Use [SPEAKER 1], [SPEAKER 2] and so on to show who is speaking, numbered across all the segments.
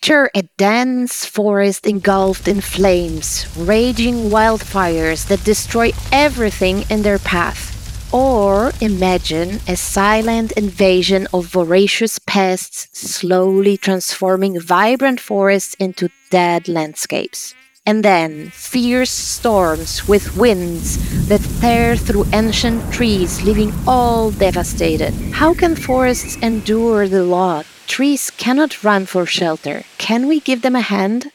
[SPEAKER 1] Picture a dense forest engulfed in flames, raging wildfires that destroy everything in their path. Or imagine a silent invasion of voracious pests slowly transforming vibrant forests into dead landscapes. And then fierce storms with winds that tear through ancient trees, leaving all devastated. How can forests endure the lot? Trees cannot run for shelter. Can we give them a hand?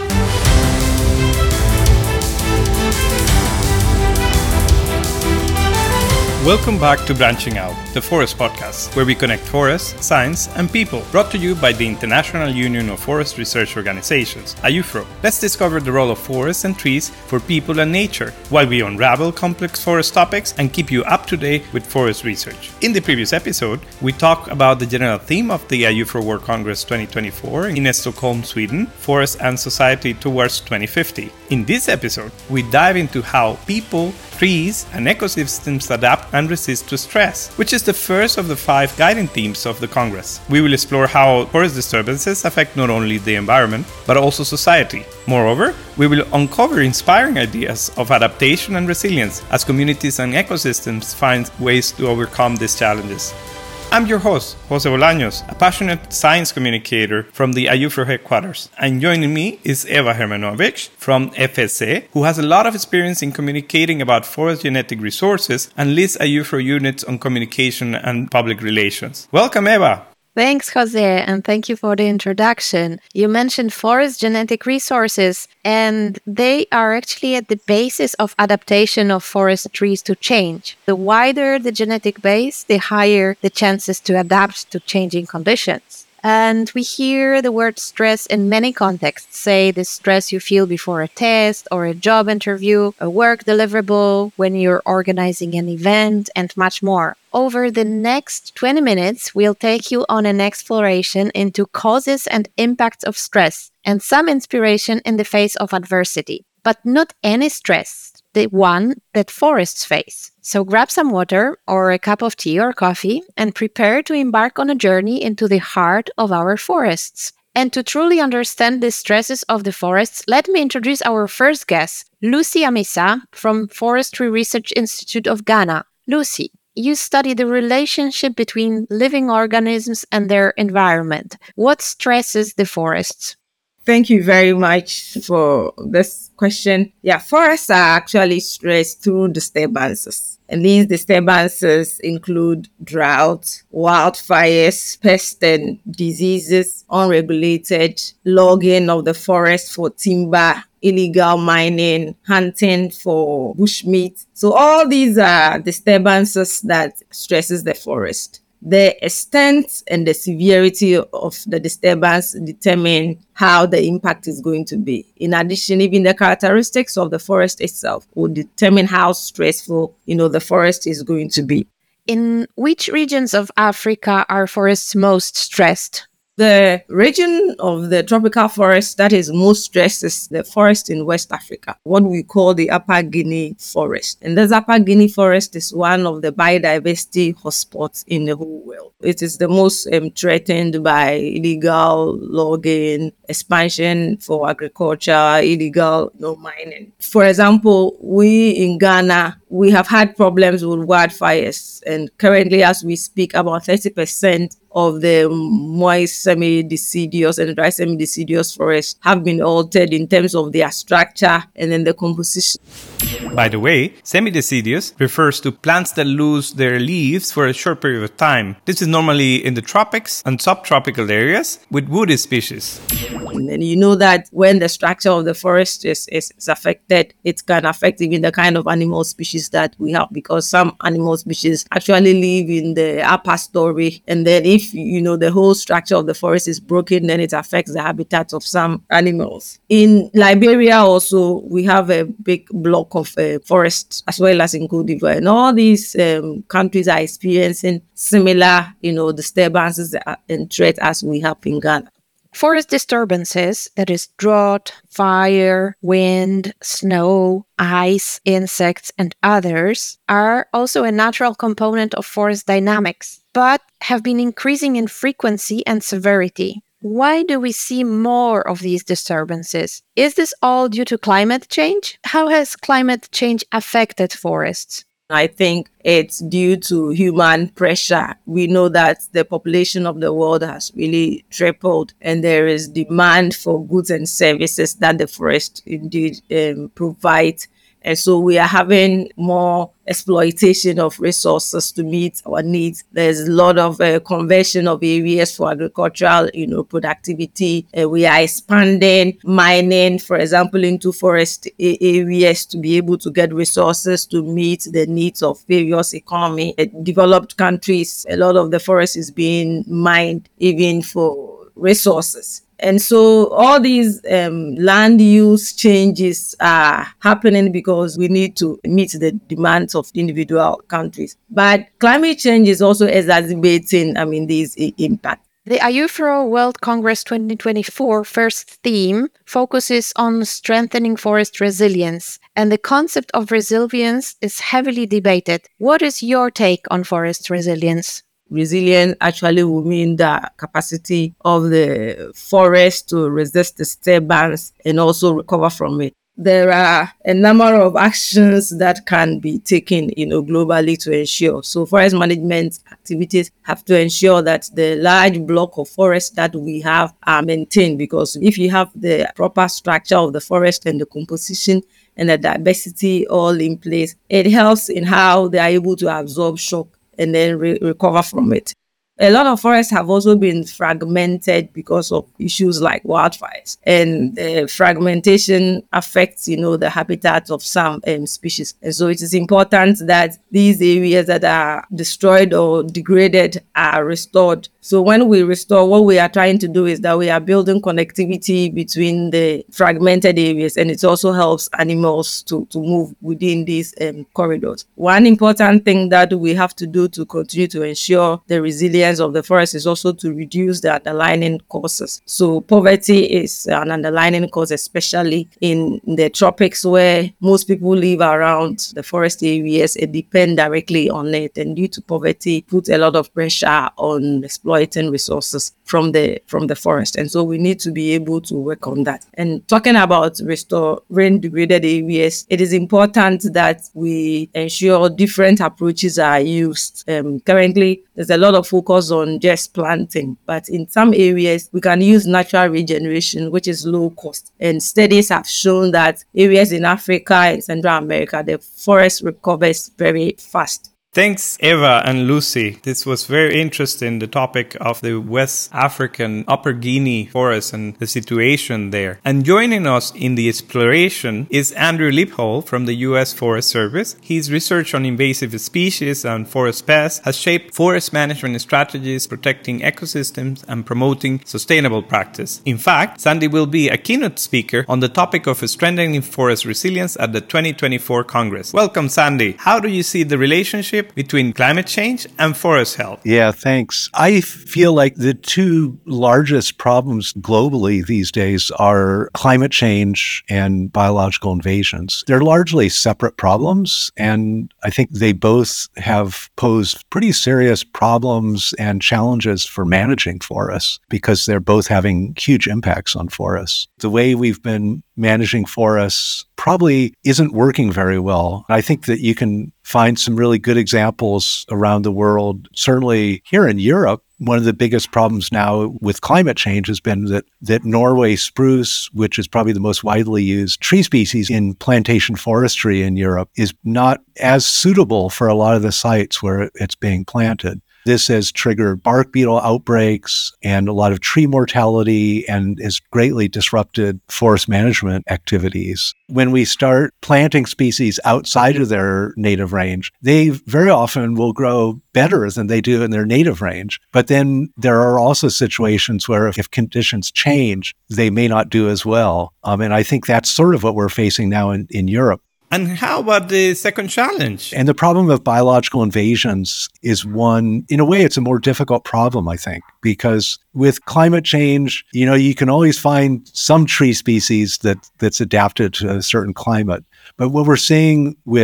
[SPEAKER 2] Welcome back to Branching Out, the Forest Podcast, where we connect forests, science, and people, brought to you by the International Union of Forest Research Organizations, IUFRO. Let's discover the role of forests and trees for people and nature, while we unravel complex forest topics and keep you up to date with forest research. In the previous episode, we talked about the general theme of the IUFRO World Congress 2024 in Stockholm, Sweden, Forest and Society Towards 2050. In this episode, we dive into how people, trees, and ecosystems adapt and resist to stress, which is the first of the 5 guiding themes of the Congress. We will explore how forest disturbances affect not only the environment, but also society. Moreover, we will uncover inspiring ideas of adaptation and resilience as communities and ecosystems find ways to overcome these challenges. I'm your host, Jose Bolaños, a passionate science communicator from the IUFRO headquarters. And joining me is Eva Hermanovich from FSC, who has a lot of experience in communicating about forest genetic resources and leads IUFRO units on communication and public relations. Welcome, Eva.
[SPEAKER 1] Thanks, Jose, and thank you for the introduction. You mentioned forest genetic resources, and they are actually at the basis of adaptation of forest trees to change. The wider the genetic base, the higher the chances to adapt to changing conditions. And we hear the word stress in many contexts, say the stress you feel before a test or a job interview, a work deliverable, when you're organizing an event, and much more. Over the next 20 minutes, we'll take you on an exploration into causes and impacts of stress and some inspiration in the face of adversity. But not any stress, the one that forests face. So grab some water or a cup of tea or coffee and prepare to embark on a journey into the heart of our forests. And to truly understand the stresses of the forests, let me introduce our first guest, Lucy Amisa from Forestry Research Institute of Ghana. Lucy, you study the relationship between living organisms and their environment. What stresses the forests?
[SPEAKER 3] Thank you very much for this question. Yeah, forests are actually stressed through disturbances. And these disturbances include drought, wildfires, pests and diseases, unregulated logging of the forest for timber, illegal mining, hunting for bushmeat. So all these are disturbances that stresses the forest. The extent and the severity of the disturbance determine how the impact is going to be. In addition, even the characteristics of the forest itself will determine how stressful, the forest is going to be.
[SPEAKER 1] In which regions of Africa are forests most stressed?
[SPEAKER 3] The region of the tropical forest that is most stressed is the forest in West Africa, what we call the Upper Guinea forest. And this Upper Guinea forest is one of the biodiversity hotspots in the whole world. It is the most threatened by illegal logging, expansion for agriculture, illegal mining. For example, we in Ghana, we have had problems with wildfires. And currently, as we speak, about 30% of the moist semi-deciduous and dry semi-deciduous forests have been altered in terms of their structure and then the composition.
[SPEAKER 2] By the way, semi-deciduous refers to plants that lose their leaves for a short period of time. This is normally in the tropics and subtropical areas with woody species.
[SPEAKER 3] And then you know that when the structure of the forest is affected, it can affect even the kind of animal species that we have, because some animal species actually live in the upper story. And then if, the whole structure of the forest is broken, then it affects the habitat of some animals. In Liberia also, we have a big block of forest, as well as in Cote d'Ivoire. And all these countries are experiencing similar, disturbances and threats as we have in Ghana.
[SPEAKER 1] Forest disturbances, that is drought, fire, wind, snow, ice, insects, and others, are also a natural component of forest dynamics, but have been increasing in frequency and severity. Why do we see more of these disturbances? Is this all due to climate change? How has climate change affected forests?
[SPEAKER 3] I think it's due to human pressure. We know that the population of the world has really tripled, and there is demand for goods and services that the forest indeed provide. And so we are having more exploitation of resources to meet our needs. There's a lot of conversion of areas for agricultural, productivity. We are expanding mining, for example, into forest areas to be able to get resources to meet the needs of various economy. Developed countries, a lot of the forest is being mined even for resources. And so all these land use changes are happening because we need to meet the demands of individual countries. But climate change is also exacerbating, these impacts.
[SPEAKER 1] The IUFRO World Congress 2024 first theme focuses on strengthening forest resilience, and the concept of resilience is heavily debated. What is your take on forest resilience?
[SPEAKER 3] Resilience actually will mean the capacity of the forest to resist disturbance and also recover from it. There are a number of actions that can be taken, globally to ensure. So forest management activities have to ensure that the large block of forest that we have are maintained, because if you have the proper structure of the forest and the composition and the diversity all in place, it helps in how they are able to absorb shock and then recover from it. A lot of forests have also been fragmented because of issues like wildfires, and fragmentation affects, the habitat of some species. And so it is important that these areas that are destroyed or degraded are restored. So when we restore, what we are trying to do is that we are building connectivity between the fragmented areas, and it also helps animals to move within these corridors. One important thing that we have to do to continue to ensure the resilience of the forest is also to reduce the underlying causes. So poverty is an underlying cause, especially in the tropics, where most people live around the forest areas and depend directly on it. And due to poverty, put a lot of pressure on exploiting resources from the forest. And so we need to be able to work on that. And talking about restoring degraded areas, it is important that we ensure different approaches are used. Currently, there's a lot of focus on just planting, but in some areas, we can use natural regeneration, which is low cost. And studies have shown that areas in Africa and Central America, the forest recovers very fast.
[SPEAKER 2] Thanks, Eva and Lucy. This was very interesting, the topic of the West African Upper Guinea forest and the situation there. And joining us in the exploration is Andrew Lippold from the U.S. Forest Service. His research on invasive species and forest pests has shaped forest management strategies, protecting ecosystems and promoting sustainable practice. In fact, Sandy will be a keynote speaker on the topic of strengthening forest resilience at the 2024 Congress. Welcome, Sandy. How do you see the relationship between climate change and forest health?
[SPEAKER 4] Yeah, thanks. I feel like the two largest problems globally these days are climate change and biological invasions. They're largely separate problems, and I think they both have posed pretty serious problems and challenges for managing forests because they're both having huge impacts on forests. The way we've been managing forests probably isn't working very well. I think that you can find some really good examples around the world. Certainly here in Europe, one of the biggest problems now with climate change has been that Norway spruce, which is probably the most widely used tree species in plantation forestry in Europe, is not as suitable for a lot of the sites where it's being planted. This has triggered bark beetle outbreaks and a lot of tree mortality and has greatly disrupted forest management activities. When we start planting species outside of their native range, they very often will grow better than they do in their native range. But then there are also situations where if conditions change, they may not do as well. And I think that's sort of what we're facing now in Europe.
[SPEAKER 2] And how about the second challenge?
[SPEAKER 4] And the problem of biological invasions is one, in a way, it's a more difficult problem, I think, because with climate change, you can always find some tree species that's adapted to a certain climate. But what we're seeing with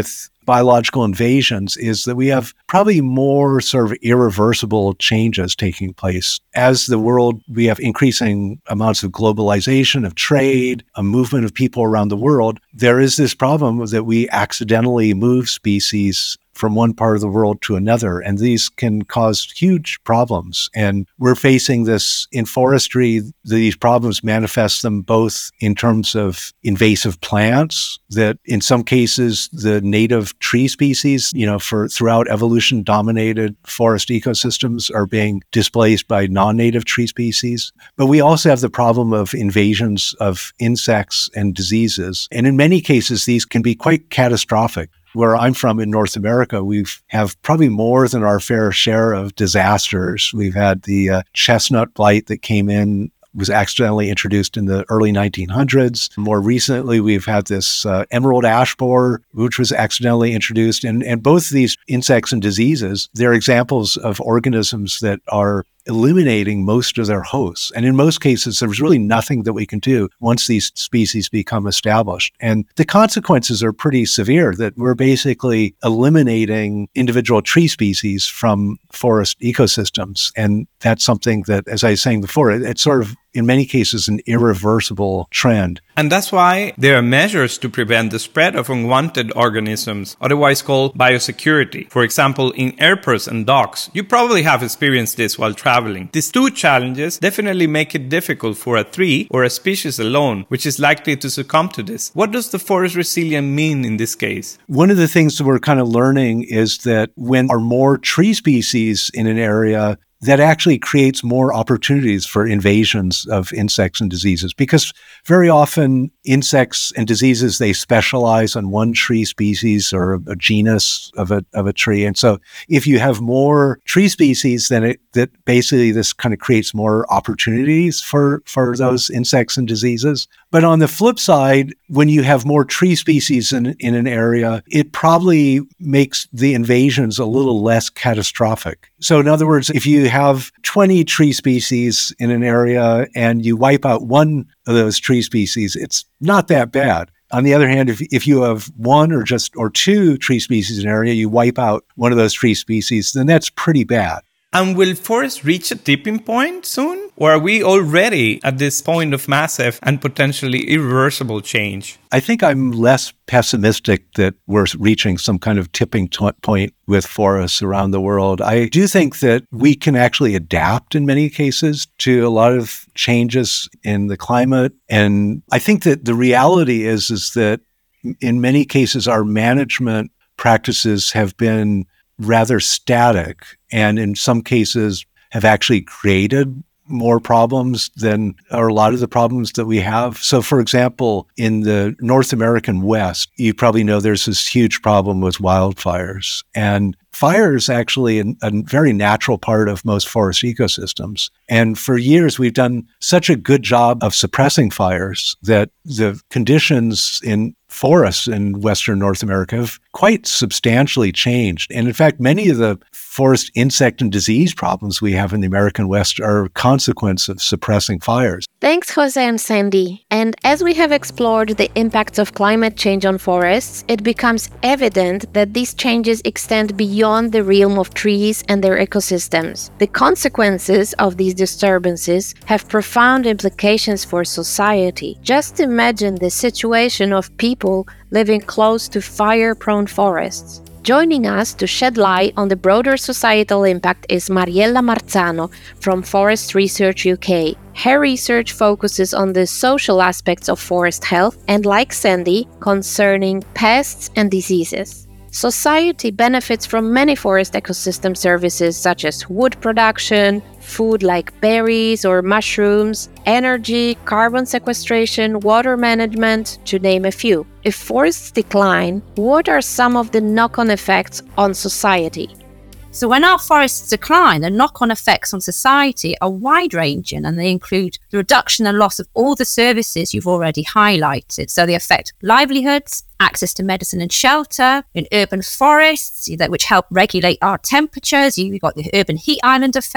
[SPEAKER 4] biological invasions is that we have probably more sort of irreversible changes taking place. As the world, we have increasing amounts of globalization, of trade, a movement of people around the world. There is this problem that we accidentally move species from one part of the world to another. And these can cause huge problems. And we're facing this in forestry. These problems manifest them both in terms of invasive plants, that in some cases, the native tree species, throughout evolution dominated forest ecosystems are being displaced by non-native tree species. But we also have the problem of invasions of insects and diseases. And in many cases, these can be quite catastrophic. Where I'm from in North America, we have probably more than our fair share of disasters. We've had the chestnut blight that came in, was accidentally introduced in the early 1900s. More recently, we've had this emerald ash borer, which was accidentally introduced. And both of these insects and diseases, they're examples of organisms that are eliminating most of their hosts. And in most cases, there's really nothing that we can do once these species become established. And the consequences are pretty severe, that we're basically eliminating individual tree species from forest ecosystems. And that's something that, as I was saying before, it's sort of, in many cases, an irreversible trend.
[SPEAKER 2] And that's why there are measures to prevent the spread of unwanted organisms, otherwise called biosecurity. For example, in airports and docks, you probably have experienced this while traveling. These two challenges definitely make it difficult for a tree or a species alone, which is likely to succumb to this. What does the forest resilient mean in this case?
[SPEAKER 4] One of the things that we're kind of learning is that when there are more tree species in an area, that actually creates more opportunities for invasions of insects and diseases, because very often insects and diseases, they specialize on one tree species or a genus of a tree. And so if you have more tree species, then that basically this kind of creates more opportunities for those insects and diseases. But on the flip side, when you have more tree species in an area, it probably makes the invasions a little less catastrophic. So in other words, if you have 20 tree species in an area and you wipe out one of those tree species, it's not that bad. On the other hand, if you have one or two tree species in an area, you wipe out one of those tree species, then that's pretty bad.
[SPEAKER 2] And will forests reach a tipping point soon? Or are we already at this point of massive and potentially irreversible change?
[SPEAKER 4] I think I'm less pessimistic that we're reaching some kind of tipping point with forests around the world. I do think that we can actually adapt in many cases to a lot of changes in the climate. And I think that the reality is that in many cases, our management practices have been rather static, and in some cases have actually created more problems than, or a lot of the problems that we have. So for example, in the North American West, you probably know there's this huge problem with wildfires. And fire is actually a very natural part of most forest ecosystems. And for years, we've done such a good job of suppressing fires that the conditions in forests in Western North America have quite substantially changed. And in fact, many of the forest insect and disease problems we have in the American West are a consequence of suppressing fires.
[SPEAKER 1] Thanks, Jose and Sandy. And as we have explored the impacts of climate change on forests, it becomes evident that these changes extend beyond the realm of trees and their ecosystems. The consequences of these disturbances have profound implications for society. Just imagine the situation of people living close to fire-prone forests. Joining us to shed light on the broader societal impact is Mariella Marzano from Forest Research UK. Her research focuses on the social aspects of forest health and, like Sandy, concerning pests and diseases. Society benefits from many forest ecosystem services such as wood production, food like berries or mushrooms, energy, carbon sequestration, water management, to name a few. If forests decline, what are some of the knock-on effects on society?
[SPEAKER 5] So when our forests decline, the knock-on effects on society are wide-ranging, and they include the reduction and loss of all the services you've already highlighted. So they affect livelihoods, access to medicine and shelter in urban forests, which help regulate our temperatures. You've got the urban heat island effect,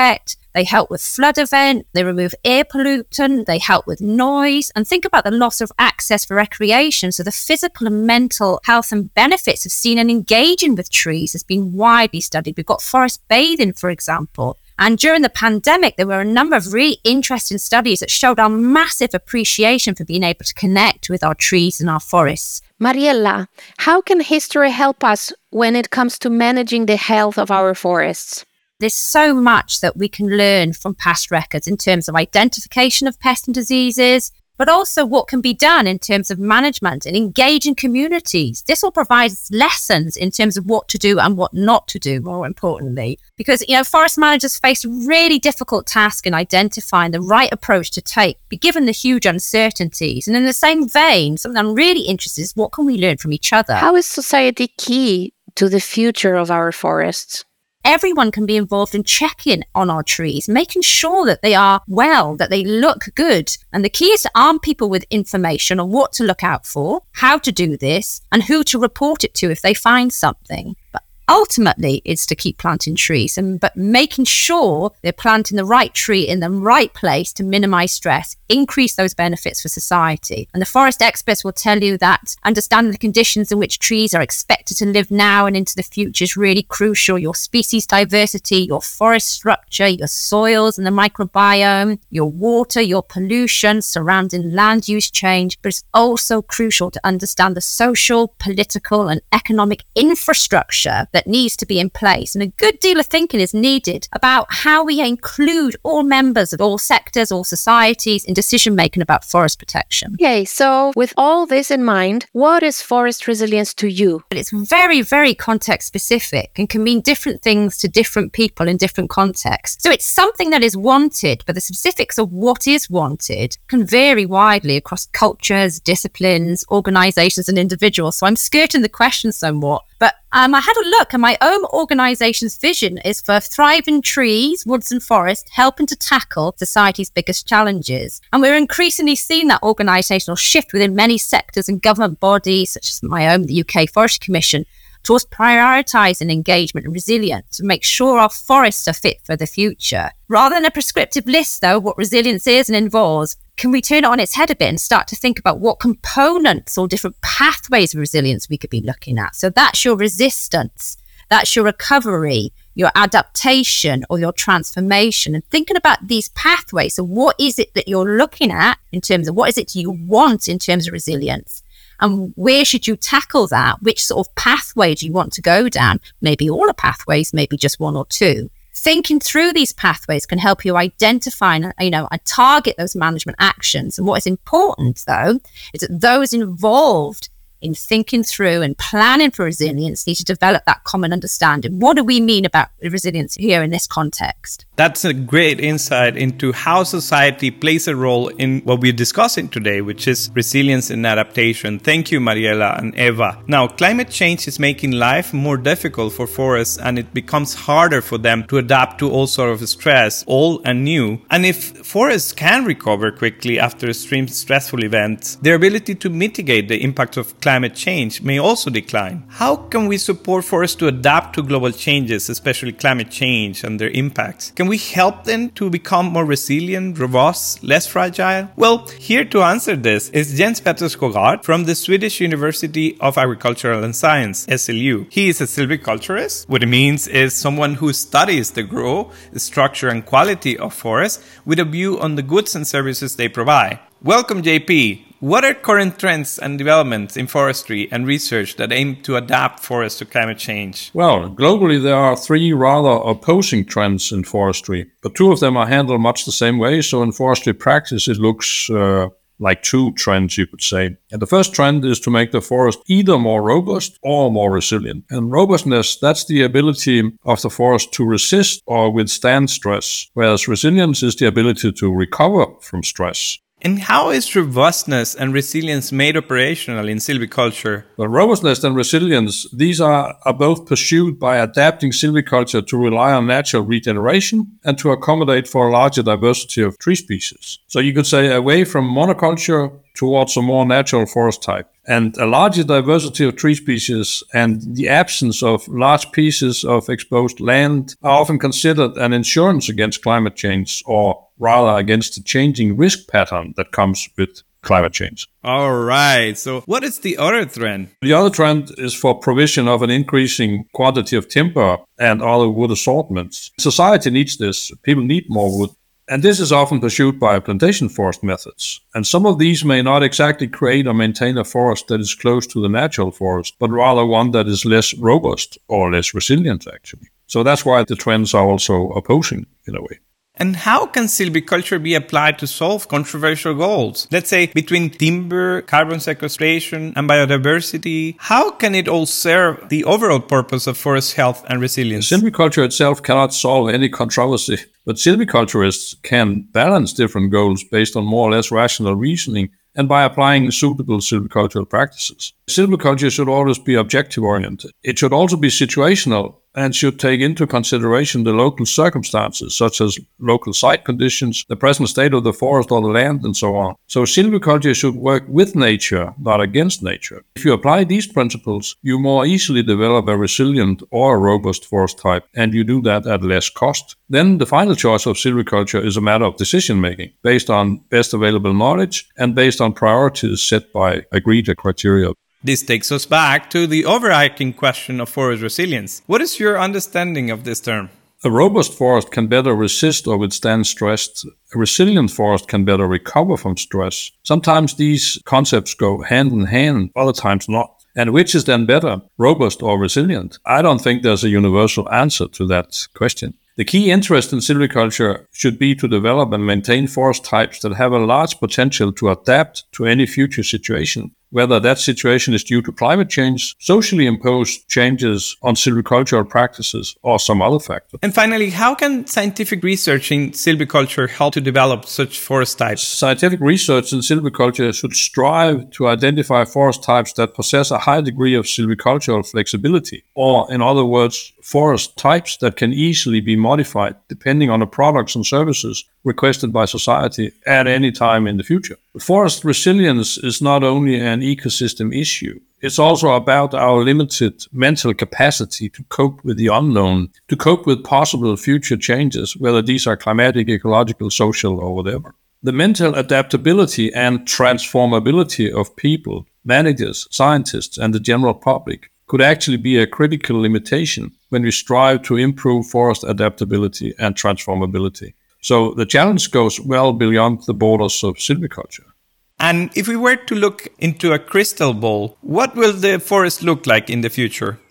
[SPEAKER 5] They help with flood event, they remove air pollutant, they help with noise. And think about the loss of access for recreation. So the physical and mental health and benefits of seeing and engaging with trees has been widely studied. We've got forest bathing, for example. And during the pandemic, there were a number of really interesting studies that showed our massive appreciation for being able to connect with our trees and our forests.
[SPEAKER 1] Mariella, how can history help us when it comes to managing the health of our forests?
[SPEAKER 5] There's so much that we can learn from past records in terms of identification of pests and diseases, but also what can be done in terms of management and engaging communities. This will provide lessons in terms of what to do and what not to do, more importantly. Because, forest managers face a really difficult task in identifying the right approach to take, given the huge uncertainties. And in the same vein, something I'm really interested in is what can we learn from each other?
[SPEAKER 1] How is society key to the future of our forests?
[SPEAKER 5] Everyone can be involved in checking on our trees, making sure that they are well, that they look good. And the key is to arm people with information on what to look out for, how to do this, and who to report it to if they find something. But ultimately, it's to keep planting trees, but making sure they're planting the right tree in the right place to minimize stress, increase those benefits for society. And the forest experts will tell you that understanding the conditions in which trees are expected to live now and into the future is really crucial. Your species diversity, your forest structure, your soils and the microbiome, your water, your pollution, surrounding land use change. But it's also crucial to understand the social, political and economic infrastructure that needs to be in place. And a good deal of thinking is needed about how we include all members of all sectors, all societies in decision making about forest protection.
[SPEAKER 1] Okay, so with all this in mind, what is forest resilience to you?
[SPEAKER 5] But it's very, very context specific and can mean different things to different people in different contexts. So it's something that is wanted, but the specifics of what is wanted can vary widely across cultures, disciplines, organizations and individuals. So I'm skirting the question somewhat. But I had a look, and my own organization's vision is for thriving trees, woods and forests, helping to tackle society's biggest challenges. And we're increasingly seeing that organizational shift within many sectors and government bodies, such as my own, the UK Forestry Commission, towards prioritising engagement and resilience to make sure our forests are fit for the future. Rather than a prescriptive list, though, of what resilience is and involves, can we turn it on its head a bit and start to think about what components or different pathways of resilience we could be looking at? So that's your resistance, that's your recovery, your adaptation or your transformation, and thinking about these pathways. So what is it that you're looking at in terms of what is it you want in terms of resilience? And where should you tackle that? Which sort of pathway do you want to go down? Maybe all the pathways, maybe just one or two. Thinking through these pathways can help you identify and target those management actions. And what is important, though, is that those involved in thinking through and planning for resilience need to develop that common understanding. What do we mean about resilience here in this context?
[SPEAKER 2] That's a great insight into how society plays a role in what we're discussing today, which is resilience and adaptation. Thank you, Mariella and Eva. Now, climate change is making life more difficult for forests, and it becomes harder for them to adapt to all sorts of stress, old and new. And if forests can recover quickly after extreme stressful events, their ability to mitigate the impact of climate change may also decline. How can we support forests to adapt to global changes, especially climate change and their impacts? Can we help them to become more resilient, robust, less fragile? Well, here to answer this is Jens Petter Skogard from the Swedish University of Agricultural and Science, SLU. He is a silviculturist. What it means is someone who studies the growth, structure and quality of forests with a view on the goods and services they provide. Welcome, JP. What are current trends and developments in forestry and research that aim to adapt forests to climate change?
[SPEAKER 6] Well, globally there are three rather opposing trends in forestry, but two of them are handled much the same way. So in forestry practice, it looks like two trends, you could say. And the first trend is to make the forest either more robust or more resilient. And robustness, that's the ability of the forest to resist or withstand stress, whereas resilience is the ability to recover from stress.
[SPEAKER 2] And how is robustness and resilience made operational in silviculture?
[SPEAKER 6] Well, robustness and resilience, these are both pursued by adapting silviculture to rely on natural regeneration and to accommodate for a larger diversity of tree species. So you could say away from monoculture towards a more natural forest type. And a larger diversity of tree species and the absence of large pieces of exposed land are often considered an insurance against climate change, or rather against the changing risk pattern that comes with climate change.
[SPEAKER 2] All right. So what is the other trend?
[SPEAKER 6] The other trend is for provision of an increasing quantity of timber and other wood assortments. Society needs this. People need more wood. And this is often pursued by plantation forest methods. And some of these may not exactly create or maintain a forest that is close to the natural forest, but rather one that is less robust or less resilient, actually. So that's why the trends are also opposing in a way.
[SPEAKER 2] And how can silviculture be applied to solve controversial goals? Let's say between timber, carbon sequestration, and biodiversity. How can it all serve the overall purpose of forest health and resilience?
[SPEAKER 6] Silviculture itself cannot solve any controversy, but silviculturists can balance different goals based on more or less rational reasoning and by applying suitable silvicultural practices. Silviculture should always be objective-oriented. It should also be situational and should take into consideration the local circumstances, such as local site conditions, the present state of the forest or the land, and so on. So silviculture should work with nature, not against nature. If you apply these principles, you more easily develop a resilient or a robust forest type, and you do that at less cost. Then the final choice of silviculture is a matter of decision-making, based on best available knowledge and based on priorities set by agreed criteria.
[SPEAKER 2] This takes us back to the overarching question of forest resilience. What is your understanding of this term?
[SPEAKER 6] A robust forest can better resist or withstand stress. A resilient forest can better recover from stress. Sometimes these concepts go hand in hand, other times not. And which is then better, robust or resilient? I don't think there's a universal answer to that question. The key interest in silviculture should be to develop and maintain forest types that have a large potential to adapt to any future situation, whether that situation is due to climate change, socially imposed changes on silvicultural practices, or some other factor.
[SPEAKER 2] And finally, how can scientific research in silviculture help to develop such forest types?
[SPEAKER 6] Scientific research in silviculture should strive to identify forest types that possess a high degree of silvicultural flexibility, or in other words, forest types that can easily be modified depending on the products and services requested by society at any time in the future. Forest resilience is not only an ecosystem issue, it's also about our limited mental capacity to cope with the unknown, to cope with possible future changes, whether these are climatic, ecological, social, or whatever. The mental adaptability and transformability of people, managers, scientists, and the general public could actually be a critical limitation when we strive to improve forest adaptability and transformability. So the challenge goes well beyond the borders of silviculture.
[SPEAKER 2] And if we were to look into a crystal ball, what will the forest look like in the future?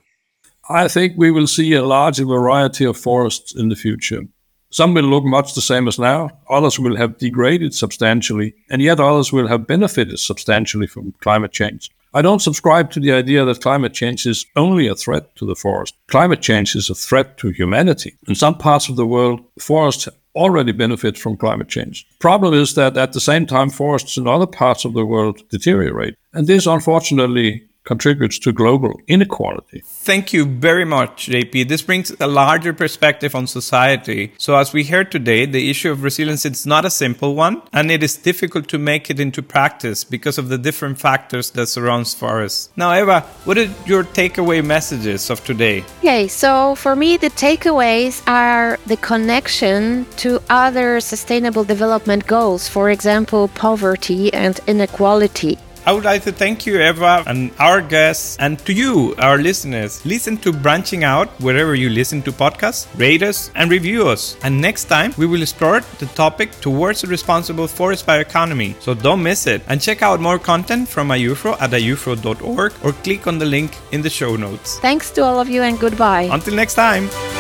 [SPEAKER 6] I think we will see a larger variety of forests in the future. Some will look much the same as now, others will have degraded substantially, and yet others will have benefited substantially from climate change. I don't subscribe to the idea that climate change is only a threat to the forest. Climate change is a threat to humanity. In some parts of the world, forests already benefit from climate change. The problem is that at the same time, forests in other parts of the world deteriorate. And this, unfortunately, contributes to global inequality.
[SPEAKER 2] Thank you very much, JP. This brings a larger perspective on society. So as we heard today, the issue of resilience is not a simple one, and it is difficult to make it into practice because of the different factors that surrounds forests. Now, Eva, what are your takeaway messages of today?
[SPEAKER 1] Okay, so for me, the takeaways are the connection to other sustainable development goals, for example, poverty and inequality.
[SPEAKER 2] I would like to thank you, Eva, and our guests, and to you, our listeners. Listen to Branching Out wherever you listen to podcasts, rate us, and review us. And next time, we will explore the topic towards a responsible forest bioeconomy. So don't miss it. And check out more content from AEUFRO at aeufro.org or click on the link in the show notes.
[SPEAKER 1] Thanks to all of you and goodbye.
[SPEAKER 2] Until next time.